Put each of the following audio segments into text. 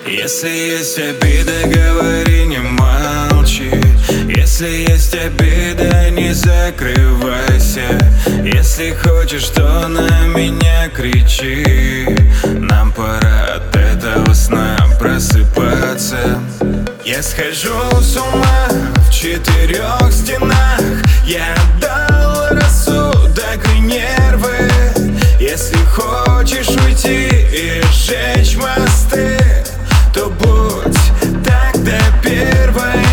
Если есть обида, говори, не молчи. Если есть обида, не закрывайся. Если хочешь, то на меня кричи. Нам пора от этого сна просыпаться. Я схожу с ума в 4 стенах. Я отдал рассудок и нервы. Если хочешь уйти и сжечь мосты, то будь тогда первой.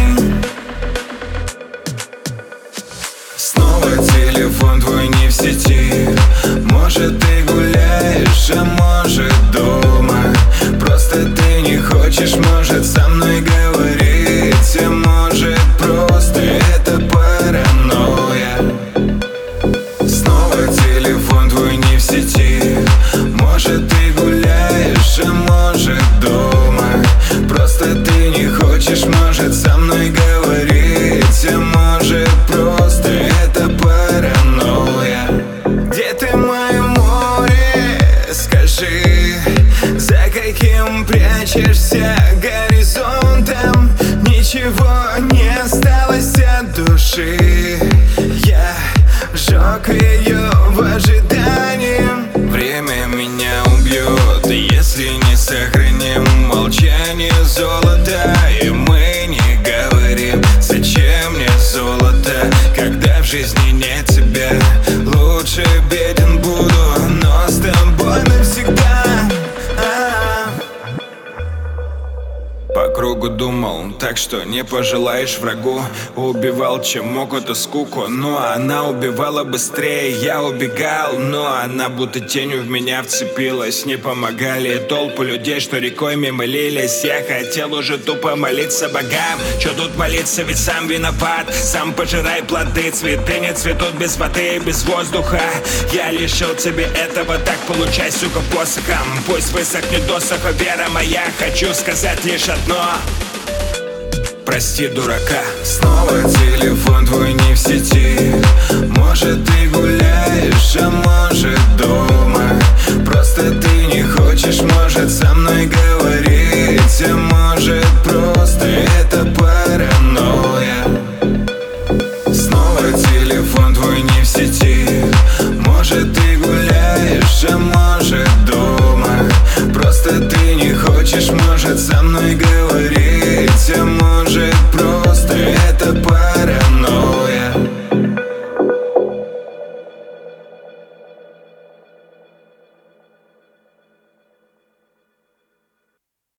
Снова телефон твой не в сети. Может, ты гуляешь, а может, дома. Просто ты не хочешь, может, со мной говорить. А может, просто это паранойя. Снова телефон твой не в сети. Может, ты гуляешь, а может, дома. Просто ты не хочешь, может, со мной говорить. А может, просто это паранойя. Где ты, мое море, скажи? За каким прячешься горизонтом? Ничего не осталось от души. Я сжег ее в ожидании. Время меня убьет, если не сохраним молчание золота. И мы не говорим, зачем мне золото, когда в жизни нет тебя. Лучше беден буду, но с тобой навсегда. По кругу думал, так что не пожелаешь врагу. Убивал, чем мог, эту скуку, но она убивала быстрее. Я убегал, но она будто тенью в меня вцепилась. Не помогали толпы людей, что рекой мимо лились. Я хотел уже тупо молиться богам. Чё тут молиться, ведь сам виноват. Сам пожирай плоды, цветы не цветут без воды и без воздуха. Я лишил тебе этого, так получай, сука, посохом. Пусть высохнет досуха вера моя. Хочу сказать лишь одно: прости, дурака. Снова телефон твой не в сети. Может, ты гуляешь, а может, дома. Просто ты не хочешь, может, со мной говорить. А может, просто это паранойя. Снова телефон твой не в сети. Может, ты гуляешь, а может, дома. Просто ты не хочешь, может, со мной говорить.